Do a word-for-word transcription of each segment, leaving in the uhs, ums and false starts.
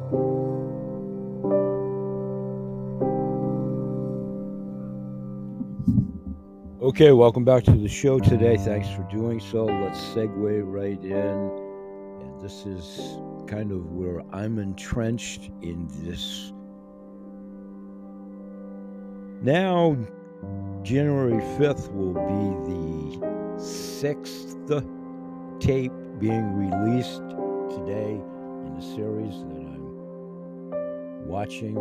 Okay, welcome back to the show today. Thanks for doing so. Let's segue right in. And this is kind of where I'm entrenched in this. Now, January fifth will be the sixth tape being released today in a series that I'm watching.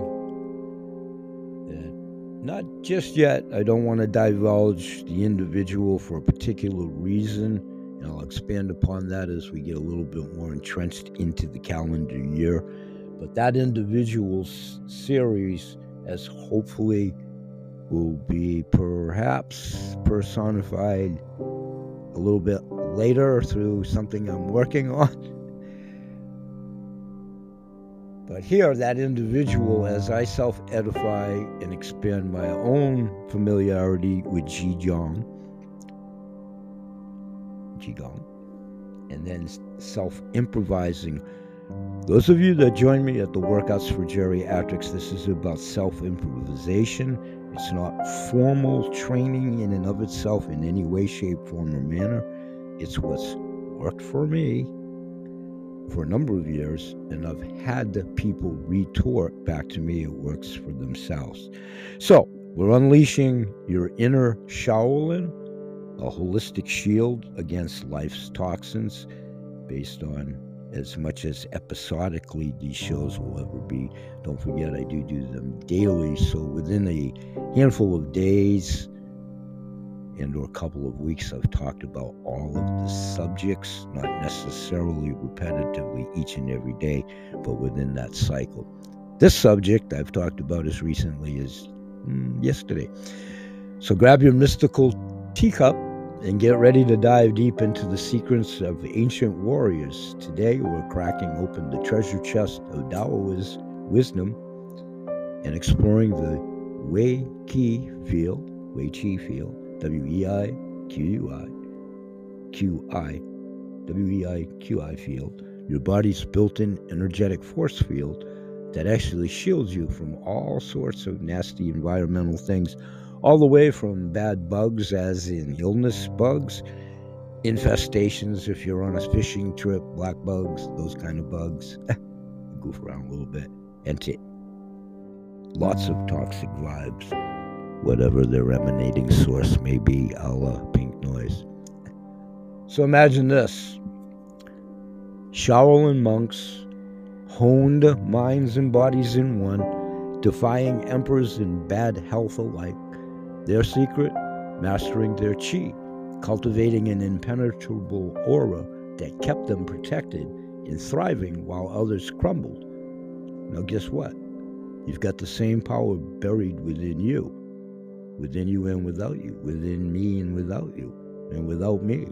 That not just yet. I don't want to divulge the individual for a particular reason, and I'll expand upon that as we get a little bit more entrenched into the calendar year. But that individual's series, as hopefully will be perhaps personified a little bit later through something I'm working on. But here, that individual, as I self-edify and expand my own familiarity with Qigong, Qigong, and then self-improvising. Those of you that join me at the Workouts for Geriatrics, this is about self-improvisation. It's not formal training in and of itself in any way, shape, form, or manner. It's what's worked for me for a number of years, and I've had the people retort back to me it works for themselves. So we're unleashing your inner Shaolin, a holistic shield against life's toxins, based on as much as episodically these shows will ever be. Don't forget, I do do them daily, so within a handful of days and or a couple of weeks, I've talked about all of the subjects, not necessarily repetitively each and every day, but within that cycle. This subject I've talked about as recently as mm, yesterday. So grab your mystical teacup and get ready to dive deep into the secrets of ancient warriors. Today, we're cracking open the treasure chest of Taoist wisdom and exploring the Wei Qi field, Wei Qi field, W E I Q U I, Q I, W E I Q I field, your body's built-in energetic force field that actually shields you from all sorts of nasty environmental things, all the way from bad bugs, as in illness bugs, infestations if you're on a fishing trip, black bugs, those kind of bugs, goof around a little bit, and to lots of toxic vibes, whatever their emanating source may be, a la pink noise. So imagine this. Shaolin monks, honed minds and bodies in one, defying emperors and bad health alike. Their secret, mastering their qi, cultivating an impenetrable aura that kept them protected and thriving while others crumbled. Now guess what? You've got the same power buried within you. Within you and without you, within me and without you, and without me.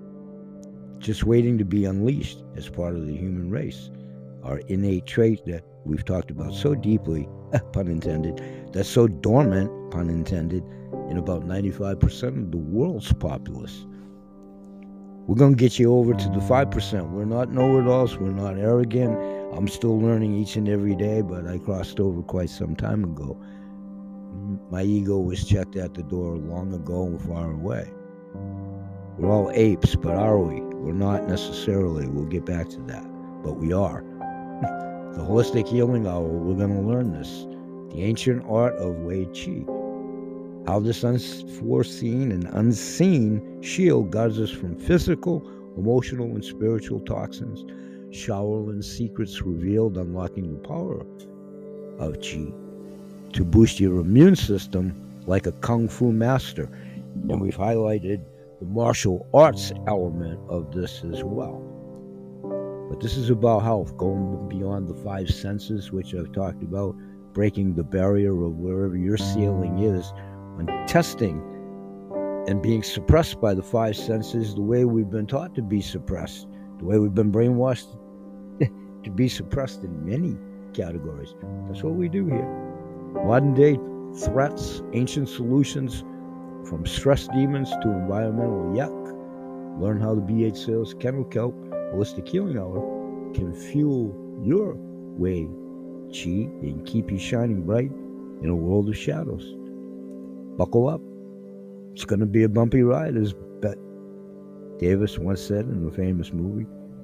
Just waiting to be unleashed as part of the human race. Our innate trait that we've talked about so deeply, pun intended, that's so dormant, pun intended, in about ninety-five percent of the world's populace. We're going to get you over to the five percent. We're not know-it-alls, we're not arrogant. I'm still learning each and every day, but I crossed over quite some time ago. My ego was checked at the door long ago and far away. We're all apes, but are we? We're not necessarily. We'll get back to that. But we are. The Holistic Healing Hour, we're going to learn this. The ancient art of Wei Qi. How this unforeseen and unseen shield guards us from physical, emotional, and spiritual toxins. Shaolin secrets revealed, unlocking the power of Qi to boost your immune system like a kung fu master. And we've highlighted the martial arts element of this as well. But this is about health, going beyond the five senses, which I've talked about, breaking the barrier of wherever your ceiling is, and testing and being suppressed by the five senses the way we've been taught to be suppressed, the way we've been brainwashed to be suppressed in many categories. That's what we do here. Modern day threats, ancient solutions, from stress demons to environmental yuck. Learn how the B H Sales Kennel Kelp Holistic Healing Hour can fuel your way Qi and keep you shining bright in a world of shadows. Buckle up. It's going to be a bumpy ride, as Bette Davis once said in a famous movie.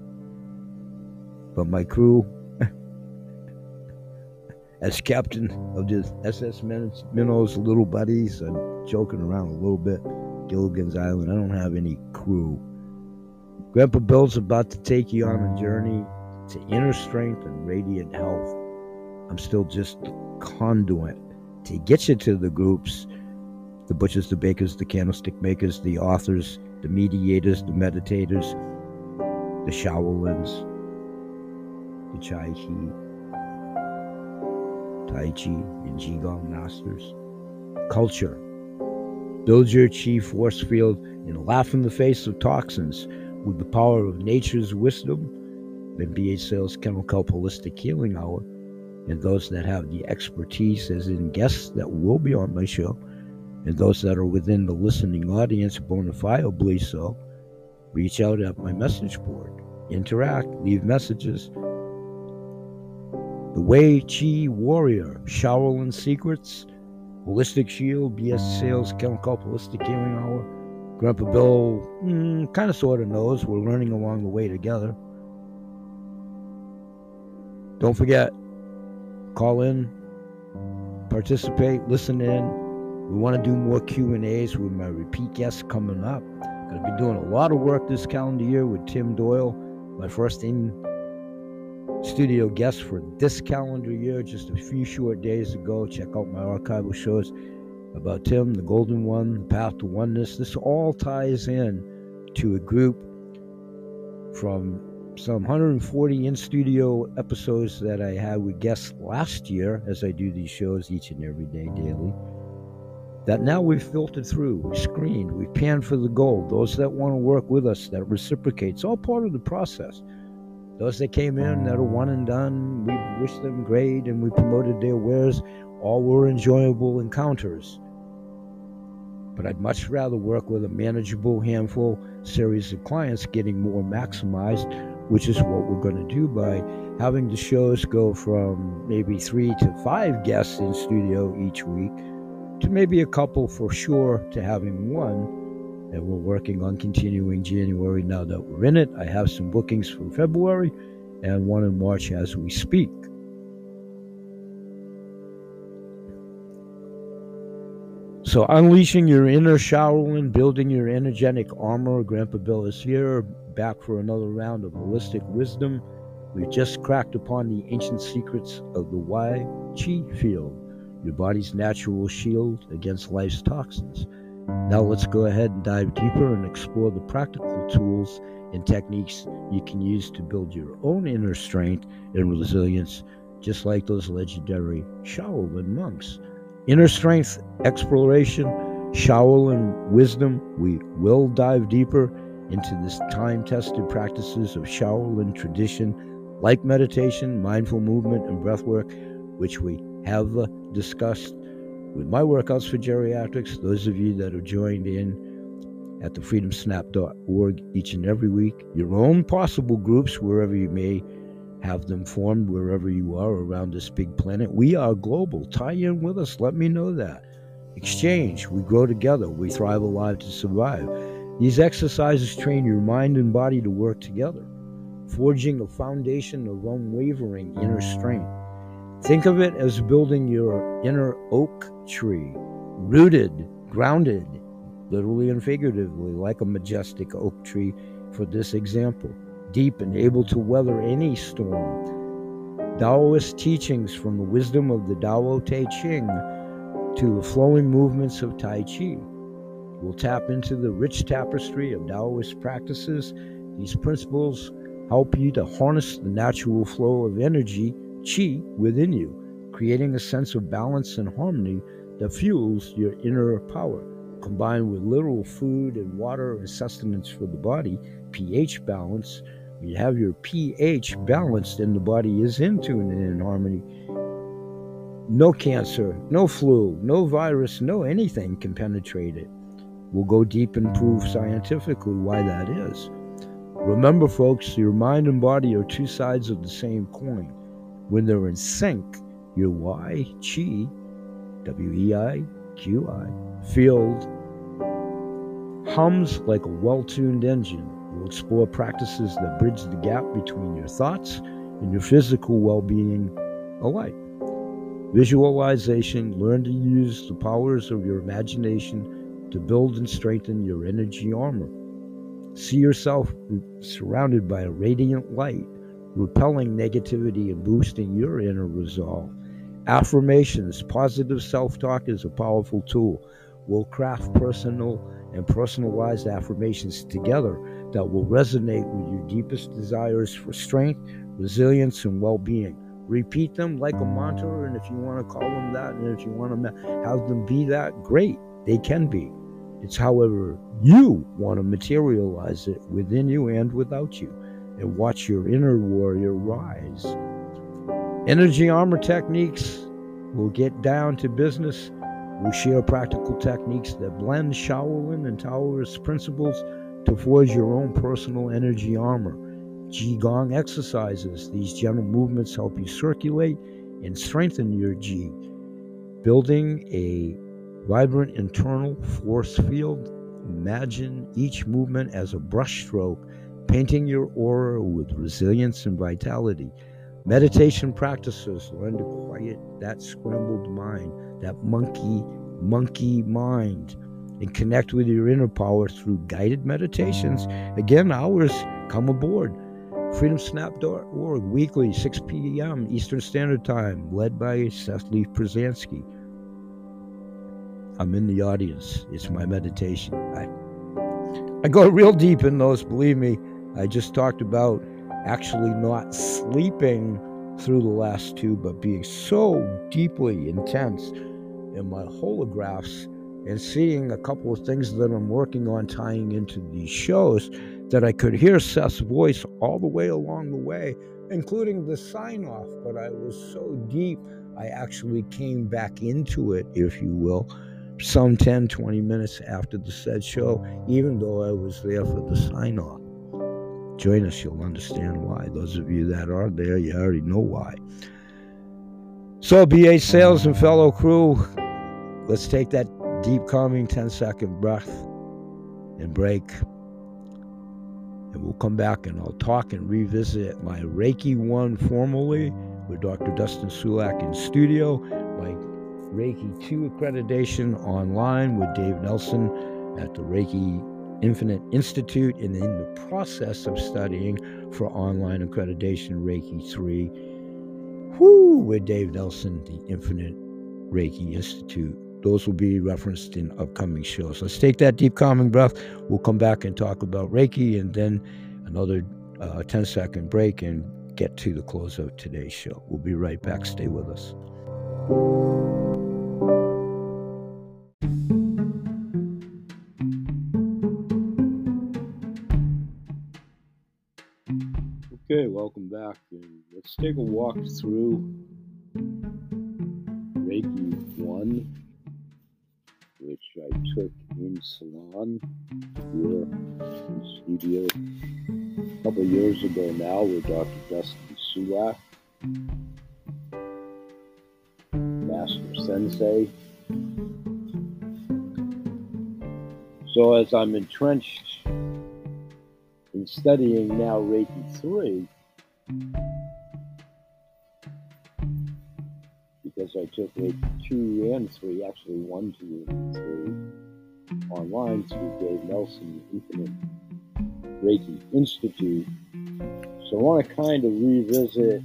But my crew, as captain of the S S Minnow's little buddies, I'm joking around a little bit, Gilligan's Island, I don't have any crew. Grandpa Bill's about to take you on a journey to inner strength and radiant health. I'm still just a conduit to get you to the groups, the butchers, the bakers, the candlestick makers, the authors, the mediators, the meditators, the Shaolins, the Chai Chi, Tai Chi, and Qigong masters. Culture. Build your Qi force field and laugh in the face of toxins with the power of nature's wisdom. Then B H Sales Chemical Holistic Healing Hour, and those that have the expertise, as in guests that will be on my show, and those that are within the listening audience, bona fidely so, reach out at my message board, interact, leave messages. The Wei Qi Warrior, Shaolin Secrets, Holistic Shield, B S Sales Chemical Holistic Healing Hour. Grandpa Bill mm, kind of sort of knows. We're learning along the way together. Don't forget, call in, participate, listen in. We want to do more Q and A's with my repeat guests coming up. Going to be doing a lot of work this calendar year with Tim Doyle, my first in-studio guest for this calendar year, just a few short days ago. Check out my archival shows about Tim, the Golden One, the Path to Oneness. This all ties in to a group from some one hundred forty in-studio episodes that I had with guests last year, as I do these shows each and every day, daily, that now we've filtered through, we've screened, we've panned for the gold. Those that want to work with us, that reciprocate, it's all part of the process. Those that came in that are one and done, we wish them great and we promoted their wares. All were enjoyable encounters. But I'd much rather work with a manageable handful series of clients, getting more maximized, which is what we're going to do by having the shows go from maybe three to five guests in studio each week to maybe a couple for sure to having one. And we're working on continuing January now that we're in it. I have some bookings for February and one in March as we speak. So unleashing your inner Shaolin, building your energetic armor. Grandpa Bill is here, back for another round of holistic wisdom. We've just cracked upon the ancient secrets of the Wei Qi field, your body's natural shield against life's toxins. Now let's go ahead and dive deeper and explore the practical tools and techniques you can use to build your own inner strength and resilience, just like those legendary Shaolin monks. Inner strength exploration, Shaolin wisdom. We will dive deeper into this time-tested practices of Shaolin tradition, like meditation, mindful movement, and breathwork, which we have uh, discussed with my workouts for geriatrics. Those of you that have joined in at the freedom snap dot org each and every week, your own possible groups, wherever you may have them formed, wherever you are around this big planet. We are global. Tie in with us. Let me know that. Exchange. We grow together. We thrive alive to survive. These exercises train your mind and body to work together, forging a foundation of unwavering inner strength. Think of it as building your inner oak tree, rooted, grounded, literally and figuratively, like a majestic oak tree for this example, deep and able to weather any storm. Taoist teachings from the wisdom of the Tao Te Ching to the flowing movements of Tai Chi. We'll tap into the rich tapestry of Taoist practices. These principles help you to harness the natural flow of energy, Qi, within you, creating a sense of balance and harmony that fuels your inner power. Combined with literal food and water and sustenance for the body, pH balance. When you have your pH balanced and the body is in tune and in harmony, no cancer, no flu, no virus, no anything can penetrate it. We'll go deep and prove scientifically why that is. Remember, folks, your mind and body are two sides of the same coin. When they're in sync, your Y, Qi, W E I Q I, field hums like a well-tuned engine. We'll explore practices that bridge the gap between your thoughts and your physical well-being alike. Visualization, learn to use the powers of your imagination to build and strengthen your energy armor. See yourself surrounded by a radiant light, repelling negativity and boosting your inner resolve. Affirmations, positive self-talk is a powerful tool. We'll craft personal and personalized affirmations together that will resonate with your deepest desires for strength, resilience, and well-being. Repeat them like a mantra, and if you want to call them that, and if you want to have them be that, great, they can be. It's however you want to materialize it within you and without you, and watch your inner warrior rise. Energy armor techniques, we'll get down to business. We'll share practical techniques that blend Shaolin and Taoist principles to forge your own personal energy armor. Qigong exercises, these gentle movements help you circulate and strengthen your Qi, building a vibrant internal force field. Imagine each movement as a brushstroke, painting your aura with resilience and vitality. Meditation practices, learn to quiet that scrambled mind, that monkey, monkey mind, and connect with your inner power through guided meditations. Again, hours, come aboard. freedom snap dot org, weekly, six p.m. Eastern Standard Time, led by Seth Leaf Przansky. I'm in the audience. It's my meditation. I, I go real deep in those, believe me. I just talked about actually not sleeping through the last two, but being so deeply intense in my holographs and seeing a couple of things that I'm working on tying into these shows, that I could hear Seth's voice all the way along the way, including the sign-off. But I was so deep, I actually came back into it, if you will, some ten, twenty minutes after the said show, even though I was there for the sign-off. Join us, you'll understand why. Those of you that are there, you already know why. So, B A Sales and fellow crew, let's take that deep, calming ten-second breath and break. And we'll come back and I'll talk and revisit my Reiki one formally with Doctor Dustin Sulak in studio, my Reiki two accreditation online with Dave Nelson at the Reiki Infinite Institute, and in the process of studying for online accreditation Reiki three whoo, with Dave Nelson, the Infinite Reiki Institute. Those will be referenced in upcoming shows. Let's take that deep, calming breath. We'll come back and talk about Reiki, and then another uh, ten-second break and get to the close of today's show. We'll be right back. Stay with us. Okay, welcome back. And let's take a walk through Reiki one, which I took in Salon here in studio a couple of years ago now with Doctor Dustin Sulak, Master Sensei. So as I'm entrenched in studying now Reiki three, because I took Reiki two and three, actually one, two, and three, online through Dave Nelson, Infinite Reiki Institute. So I want to kind of revisit,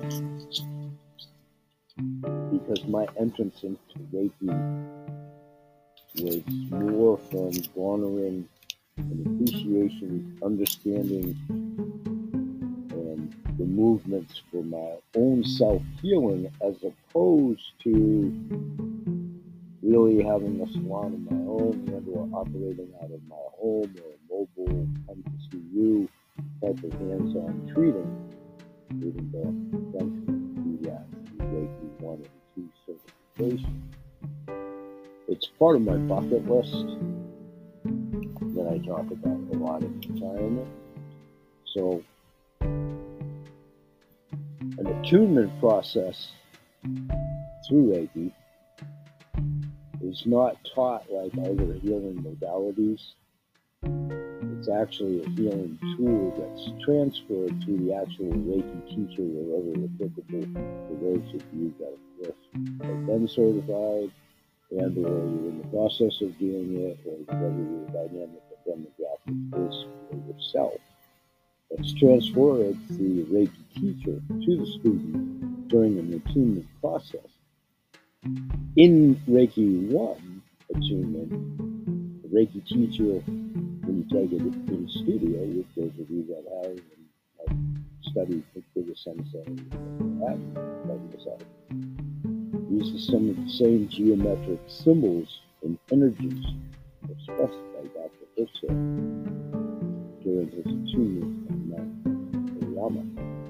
because my entrance into Reiki was more from garnering an appreciation, understanding, and the movements for my own self-healing, as opposed to really having a salon of my own, and or operating out of my home or a mobile come to see you type of hands-on treating, even though eventually do that through Reiki one and two certification. It's part of my bucket list that I talk about a lot in retirement. So an attunement process through Reiki is not taught like other healing modalities. It's actually a healing tool that's transferred to the actual Reiki teacher wherever applicable for those of you that, of course, have been certified and or you're in the process of doing it, or whatever your dynamic and demographic is for yourself. It's transferred through the Reiki teacher to the student during an attunement process. In Reiki one attunement, the Reiki teacher, when you take it in studio, with those of you that have, and have studied with the sensei and like yourself, uses some of the same geometric symbols and energies expressed by Doctor Itzel during his attunement on Mount Oyama.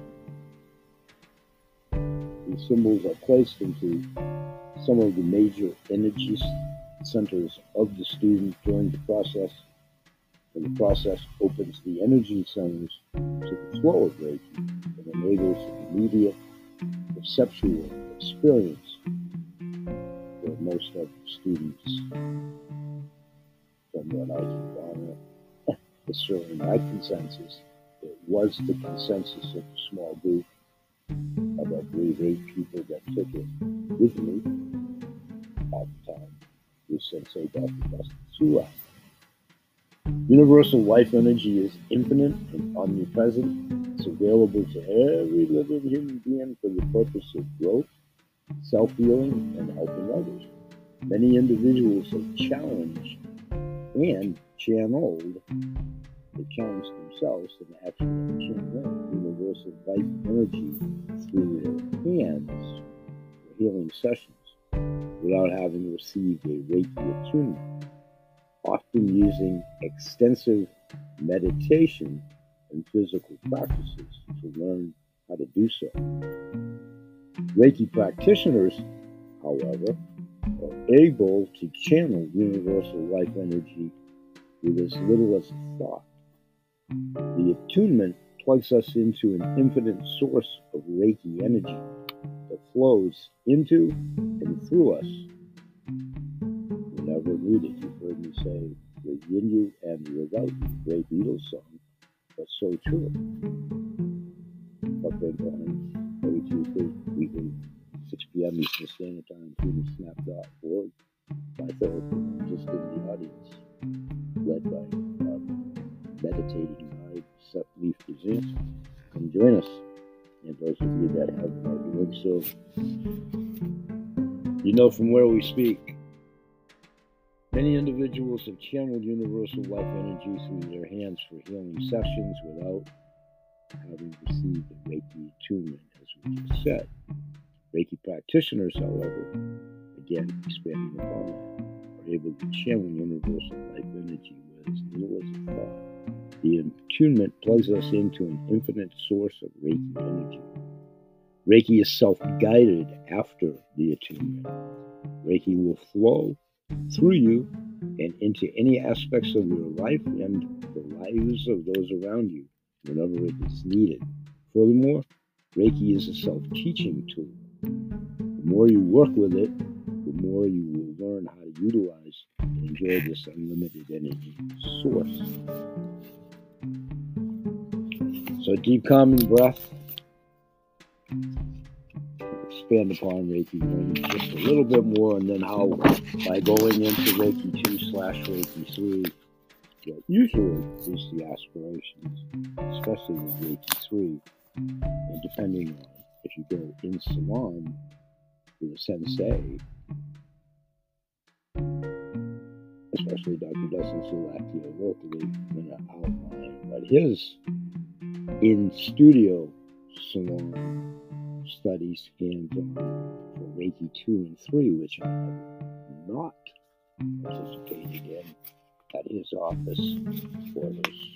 These symbols are placed into some of the major energy centers of the student during the process, and the process opens the energy centers to the flow of Reiki and enables immediate perceptual experience for most of the students. From what I can gather, it's certainly my consensus. It was the consensus of a small group of, I believe, eight people that took it with me at the time, with Sensei Doctor Dustin Sula. Universal life energy is infinite and omnipresent. It's available to every living human being for the purpose of growth, self-healing, and helping others. Many individuals have challenged and channeled, they challenged themselves and actually channeled universal life energy through their hands for healing sessions without having received a Reiki attunement, often using extensive meditation and physical practices to learn how to do so. Reiki practitioners, however, are able to channel universal life energy with as little as a thought. The attunement plugs us into an infinite source of Reiki energy that flows into and through us whenever needed. You've heard me say, within you and without you. Great Beatles song, but so true. Buck Ring every Tuesday, weekly, six p.m. Eastern Standard Time, Freedom Snap dot org. My therapy, just in the audience, led by um, meditating guide Seth Leaf Presents. Come join us. And those of you that have are doing so, you know from where we speak. Many individuals have channeled universal life energy through their hands for healing sessions without having received a Reiki attunement, as we just said. Reiki practitioners, however, again, expanding upon that, are able to channel universal life energy with as little as a thought. The attunement plugs us into an infinite source of Reiki energy. Reiki is self-guided after the attunement. Reiki will flow through you and into any aspects of your life and the lives of those around you whenever it is needed. Furthermore, Reiki is a self-teaching tool. The more you work with it, the more you will learn how to utilize and enjoy this unlimited energy source. So deep calming breath. Expand upon Reiki one just a little bit more, and then how by going into Reiki two slash Reiki three, what usually is the aspirations, especially with Reiki three, and depending on if you go in salon with a sensei, especially Doctor Dustin Sulak locally, I'm going to outline, but his in studio salon studies and um, for Reiki two and three, which I have not participated in at his office for those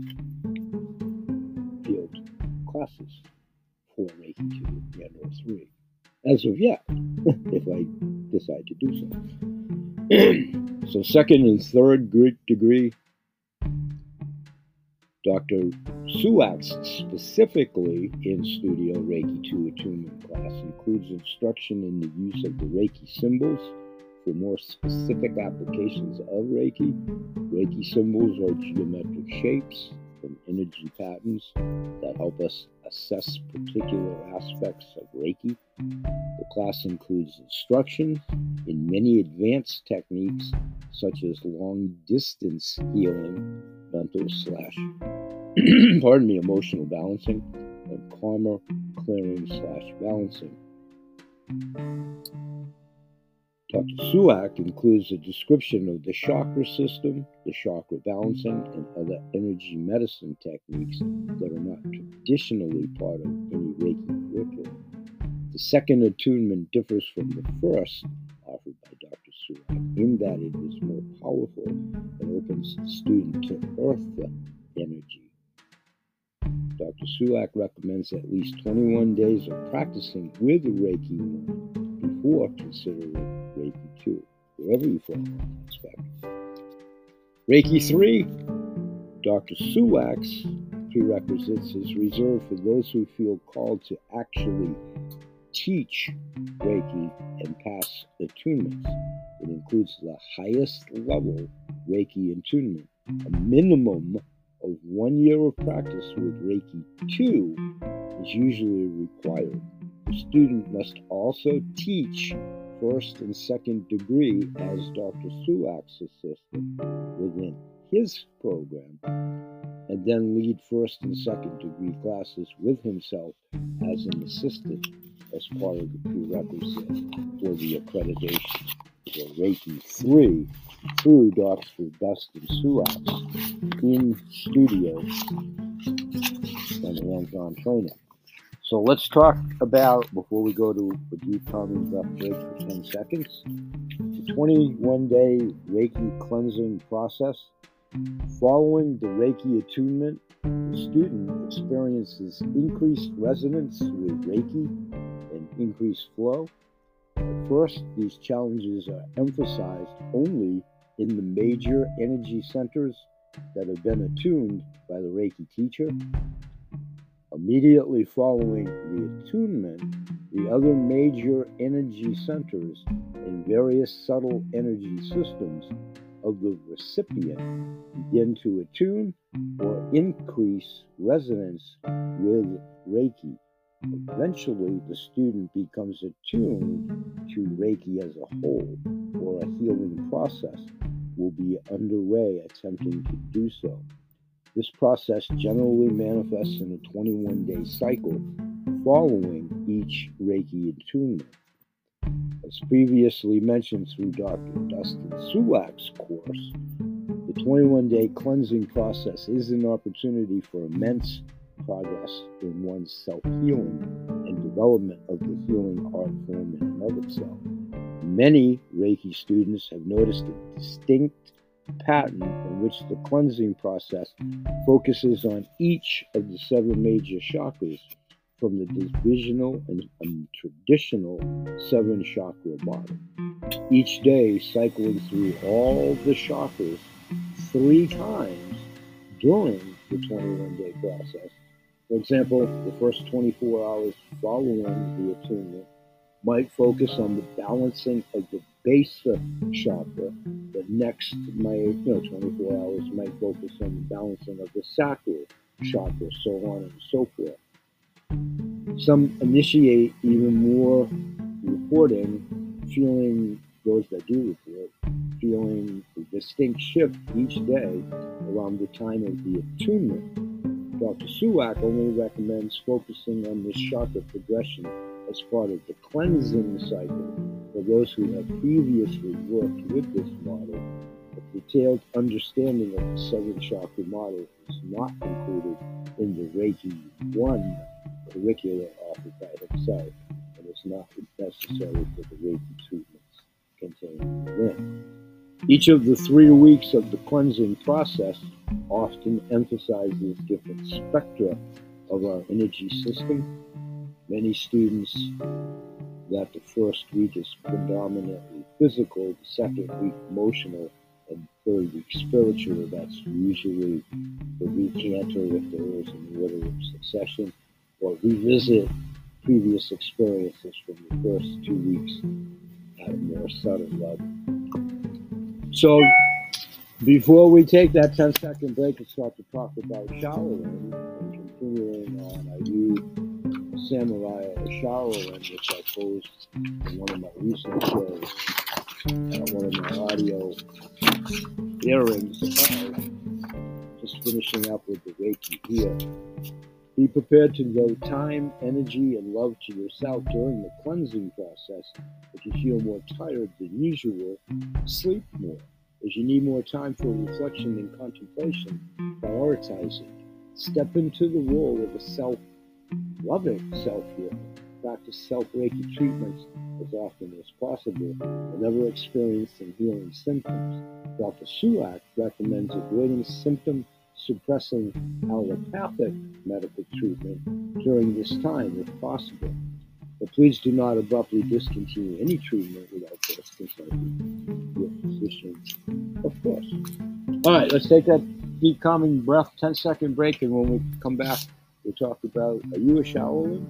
field classes for Reiki two and or three, as of yet, if I decide to do so. So second and third degree Doctor Suak's specifically in-studio Reiki two attunement class includes instruction in the use of the Reiki symbols for more specific applications of Reiki. Reiki symbols are geometric shapes and energy patterns that help us assess particular aspects of Reiki. The class includes instruction in many advanced techniques such as long-distance healing, mental slash, pardon me, emotional balancing, and karma clearing slash balancing. Doctor Suak includes a description of the chakra system, the chakra balancing, and other energy medicine techniques that are not traditionally part of any Reiki curriculum. The second attunement differs from the first offered by Doctor Suak in that it is more powerful and opens the student to earth energy. Doctor Suak recommends at least twenty-one days of practicing with Reiki one before considering Reiki two, wherever you fall on that spectrum. Reiki three, Doctor Suak's prerequisites is reserved for those who feel called to actually teach Reiki and pass attunements. It includes the highest level Reiki attunement. A minimum of one year of practice with Reiki two is usually required. The student must also teach first and second degree as Doctor Suak's assistant within his program, and then lead first and second degree classes with himself as an assistant as part of the prerequisite for the accreditation for Reiki three through Doctor Dustin Suak's in-studio and hands-on training. So let's talk about, before we go to a deep calming breath break for ten seconds, the twenty-one day Reiki cleansing process. Following the Reiki attunement, the student experiences increased resonance with Reiki and increased flow. At first, these challenges are emphasized only in the major energy centers that have been attuned by the Reiki teacher. Immediately following the attunement, the other major energy centers and various subtle energy systems of the recipient begin to attune or increase resonance with Reiki. Eventually, the student becomes attuned to Reiki as a whole, or a healing process will be underway attempting to do so. This process generally manifests in a twenty-one day cycle following each Reiki attunement. As previously mentioned through Doctor Dustin Suak's course, the twenty-one day cleansing process is an opportunity for immense progress in one's self-healing and development of the healing art form in and of itself. Many Reiki students have noticed a distinct pattern in which the cleansing process focuses on each of the seven major chakras from the divisional and um, traditional seven chakra model. Each day cycling through all the chakras three times during the twenty-one day process. For example, the first twenty-four hours following the attunement might focus on the balancing of the base chakra. The next might, you know, twenty-four hours might focus on the balancing of the sacral chakra, so on and so forth. Some initiate even more reporting, feeling, those that do report, feeling a distinct shift each day around the time of the attunement. Doctor Suak only recommends focusing on this chakra progression as part of the cleansing cycle for those who have previously worked with this model. A detailed understanding of the seven chakra model is not included in the Reiki one curricula offered by himself, and is not necessary for the Reiki treatments contained within. Each of the three weeks of the cleansing process often emphasizes different spectra of our energy system. Many students that the first week is predominantly physical, the second week emotional, and third week spiritual. That's usually the recanter if there is in the order of succession, or revisit previous experiences from the first two weeks at a more subtle level. So before we take that ten second break and start to talk about Shaolin and continuing on, I use Samurai or Shaolin, which I posed in one of my recent shows, uh, one of my audio hearings, uh, just finishing up with the Reiki here. Be prepared to devote time, energy, and love to yourself during the cleansing process. If you feel more tired than usual, sleep more. As you need more time for reflection and contemplation, prioritize it. Step into the role of a self-loving self-healing. Practice self-Reiki treatments as often as possible whenever experiencing healing symptoms. Doctor Sulak recommends avoiding symptom-suppressing allopathic medical treatment during this time if possible. But please do not abruptly discontinue any treatment without first consulting your physician, of course. All right, let's take that deep, calming breath, ten second break, and when we come back, we'll talk about, are you a Shaolin?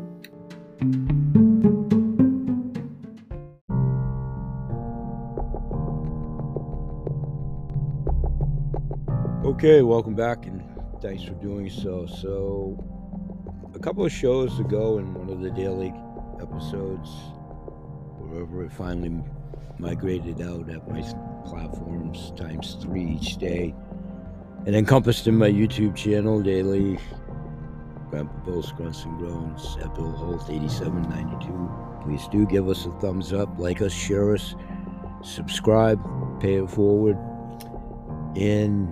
Okay, welcome back, and thanks for doing so. So, a couple of shows ago in one of the daily episodes, wherever it finally migrated out at my platforms times three each day, and encompassed in my YouTube channel daily, Grandpa Bill's Grunts and Groans at Bill Holt eighty-seven ninety-two. Please do give us a thumbs up, like us, share us, subscribe, pay it forward. In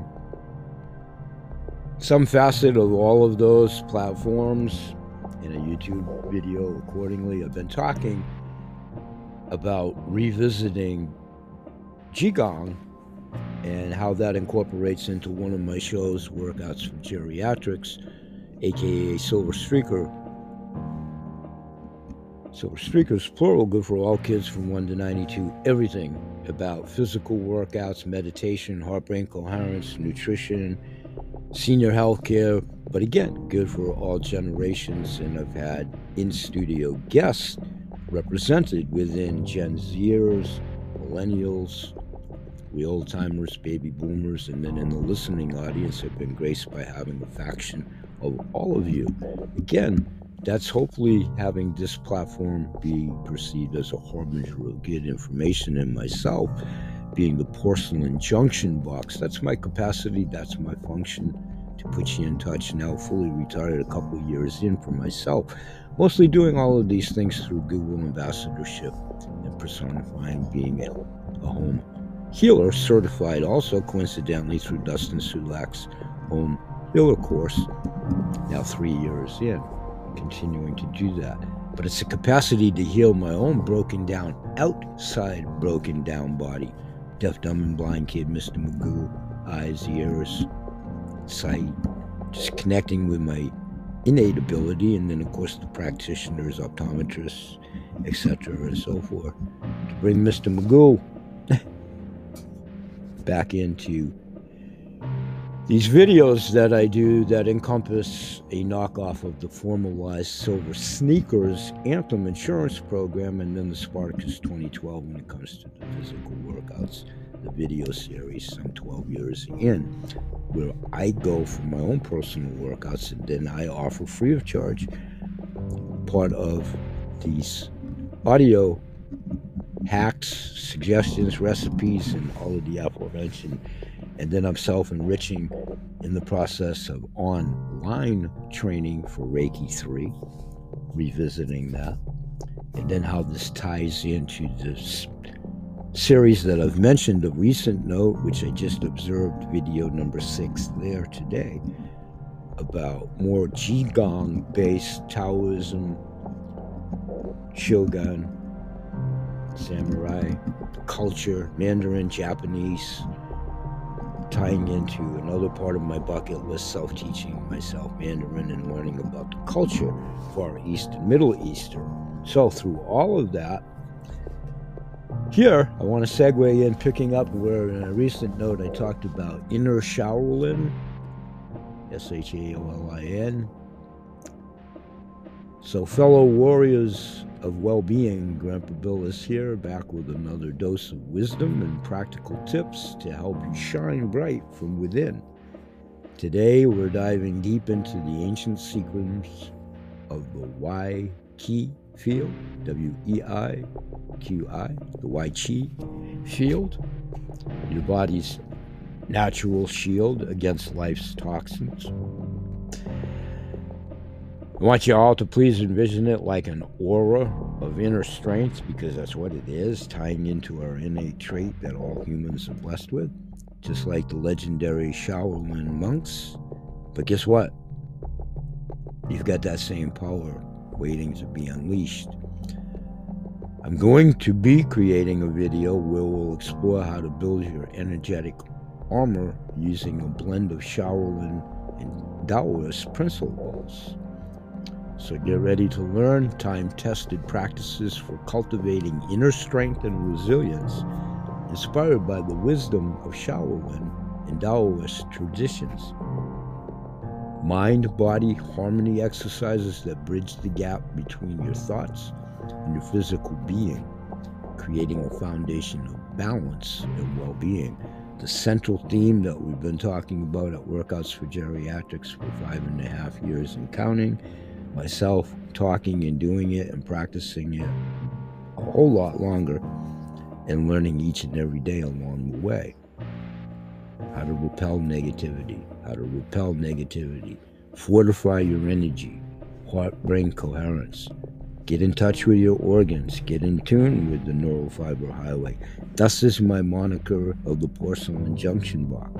some facet of all of those platforms, in a YouTube video accordingly, I've been talking about revisiting Qigong and how that incorporates into one of my shows, Workouts for Geriatrics, aka Silver Streaker. Silver Streakers, plural, good for all kids from one to ninety-two. Everything about physical workouts, meditation, heart brain coherence, nutrition, senior health care, but again, good for all generations. And I've had in-studio guests represented within Gen Zers, millennials, we old-timers, baby boomers, and then in the listening audience, I've been graced by having a faction of all of you. Again, that's hopefully having this platform be perceived as a harbinger of good information, and myself being the porcelain junction box. That's my capacity, that's my function, to put you in touch. Now fully retired, a couple of years in for myself, mostly doing all of these things through Google ambassadorship and personifying being a, a home healer, certified also coincidentally through Dustin Sulak's home healer course, now three years in, continuing to do that. But it's a capacity to heal my own broken down, outside broken down body. Deaf, dumb, and blind kid, Mister Magoo, eyes, ears, sight, just connecting with my innate ability, and then of course the practitioners, optometrists, et cetera, and so forth, to bring Mister Magoo back into these videos that I do that encompass a knockoff of the formalized Silver Sneakers Anthem insurance program, and then the Spartacus twenty twelve when it comes to the physical workouts, the video series, some twelve years in, where I go for my own personal workouts, and then I offer free of charge part of these audio hacks, suggestions, recipes, and all of the aforementioned. And then I'm self-enriching in the process of online training for Reiki three, revisiting that, and then how this ties into this series that I've mentioned of recent note, which I just observed, video number six there today, about more Qigong-based Taoism, Shogun, samurai culture, Mandarin, Japanese, tying into another part of my bucket list, self-teaching myself Mandarin and learning about the culture, Far East and Middle Eastern. So through all of that, Here, I want to segue in, picking up where in a recent note I talked about inner Shaolin, S H A O L I N. So, fellow warriors of well-being, Grandpa Bill is here, back with another dose of wisdom and practical tips to help you shine bright from within. Today, we're diving deep into the ancient sequence of the Wei-Qi field, W E I Q I, the Wei-Qi field, your body's natural shield against life's toxins. I want you all to please envision it like an aura of inner strength, because that's what it is, tying into our innate trait that all humans are blessed with, just like the legendary Shaolin monks. But guess what? You've got that same power waiting to be unleashed. I'm going to be creating a video where we'll explore how to build your energetic armor using a blend of Shaolin and Taoist principles. So get ready to learn time-tested practices for cultivating inner strength and resilience, inspired by the wisdom of Shaolin and Taoist traditions. Mind-body harmony exercises that bridge the gap between your thoughts and your physical being, creating a foundation of balance and well-being. The central theme that we've been talking about at Workouts for Geriatrics for five and a half years and counting, myself talking and doing it and practicing it a whole lot longer and learning each and every day along the way. How to repel negativity, how to repel negativity, fortify your energy, heart-brain coherence, get in touch with your organs, get in tune with the neural fiber highway. Thus is my moniker of the porcelain junction box.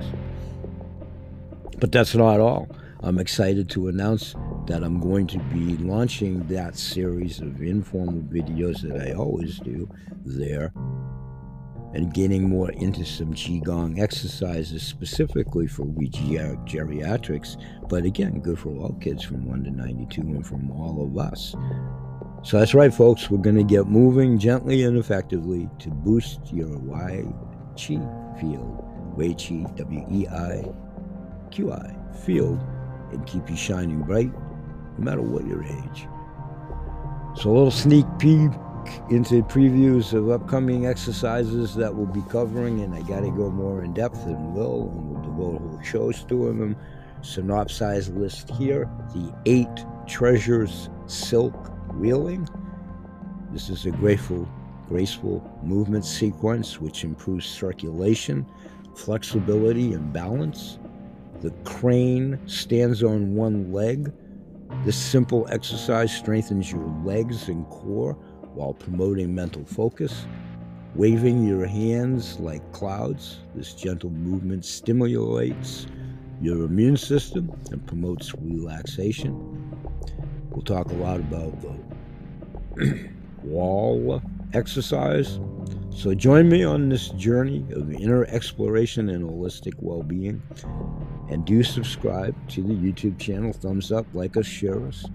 But that's not all. I'm excited to announce that I'm going to be launching that series of informal videos that I always do there, and getting more into some Qigong exercises specifically for we geriatrics, but again, good for all kids from one to ninety-two and from all of us. So that's right, folks, we're going to get moving gently and effectively to boost your Wei-Qi field, Wei-Qi, W E I Q I, field, and keep you shining bright no matter what your age. So a little sneak peek into previews of upcoming exercises that we'll be covering, and I got to go more in depth and will, and we'll devote whole shows to them. Synopsized list here: the eight treasures silk wheeling. This is a graceful, graceful movement sequence which improves circulation, flexibility, and balance. The crane stands on one leg. This simple exercise strengthens your legs and core while promoting mental focus. Waving your hands like clouds, this gentle movement stimulates your immune system and promotes relaxation. We'll talk a lot about the wall exercise. So join me on this journey of inner exploration and holistic well-being. And do subscribe to the YouTube channel. Thumbs up, like us, share us.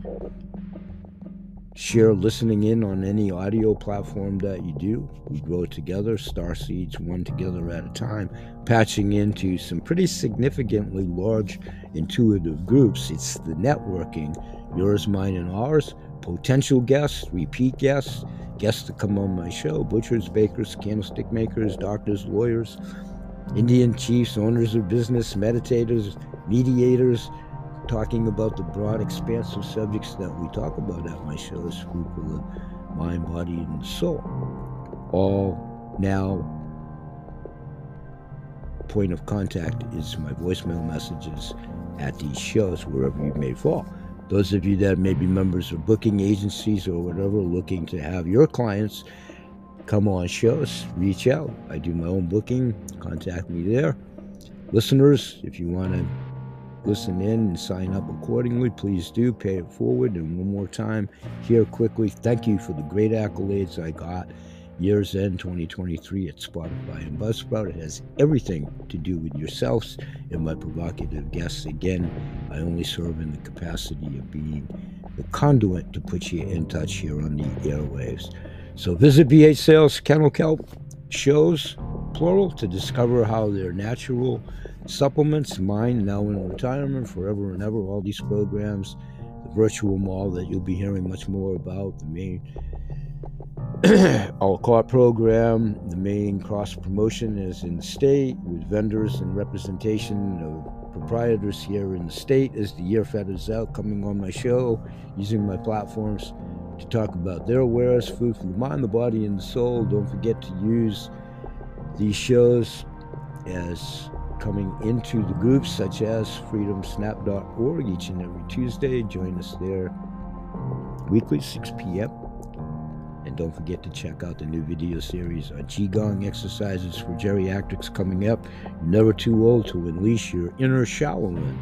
Share listening in on any audio platform that you do. We grow together, star seeds one together at a time, patching into some pretty significantly large intuitive groups. It's the networking, yours, mine, and ours. Potential guests, repeat guests, guests to come on my show, butchers, bakers, candlestick makers, doctors, lawyers, Indian chiefs, owners of business, meditators, mediators, talking about the broad, expansive subjects that we talk about at my shows, food for the mind, body, and soul. All now, point of contact is my voicemail messages at these shows, wherever you may fall. Those of you that may be members of booking agencies or whatever, looking to have your clients come on shows, reach out. I do my own booking. Contact me there. Listeners, if you want to listen in and sign up accordingly, please do. Pay it forward. And one more time, here quickly, thank you for the great accolades I got Year's End twenty twenty-three at Spotify and Buzzsprout. It has everything to do with yourselves and my provocative guests. Again, I only serve in the capacity of being the conduit to put you in touch here on the airwaves. So visit B H Sales, Kennel Kelp, shows, plural, to discover how their natural supplements, mine now in retirement forever and ever, all these programs, the virtual mall that you'll be hearing much more about, the main a la carte program, the main cross promotion is in the state with vendors and representation of proprietors here in the state as the year feathers out, coming on my show, using my platforms to talk about their wares, food for the mind, the body, and the soul. Don't forget to use these shows as coming into the groups such as freedom snap dot org each and every Tuesday. Join us there weekly, six p.m. And don't forget to check out the new video series on Qigong exercises for geriatrics coming up. You're never too old to unleash your inner Shaolin.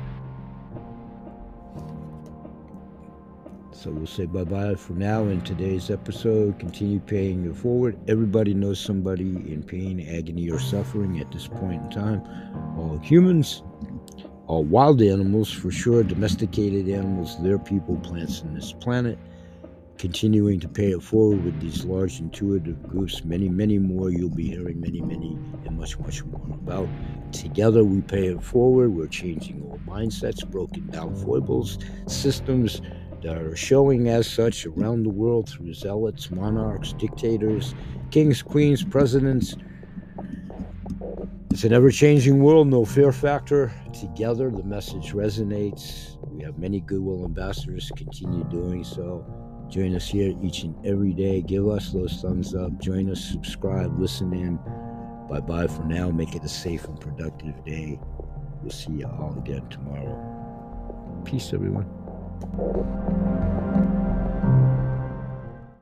So we'll say bye-bye for now in today's episode. Continue paying it forward. Everybody knows somebody in pain, agony, or suffering at this point in time. All humans, all wild animals for sure, domesticated animals, their people, plants on this planet. Continuing to pay it forward with these large intuitive groups. Many, many more you'll be hearing many, many, and much, much more about. Together we pay it forward. We're changing all mindsets, broken down foibles, systems that are showing as such around the world through zealots, monarchs, dictators, kings, queens, presidents. It's an ever-changing world, no fear factor. Together the message resonates. We have many goodwill ambassadors. Continue doing so. Join us here each and every day. Give us those thumbs up. Join us, subscribe, listen in. Bye-bye for now. Make it a safe and productive day. We'll see you all again tomorrow. Peace, everyone.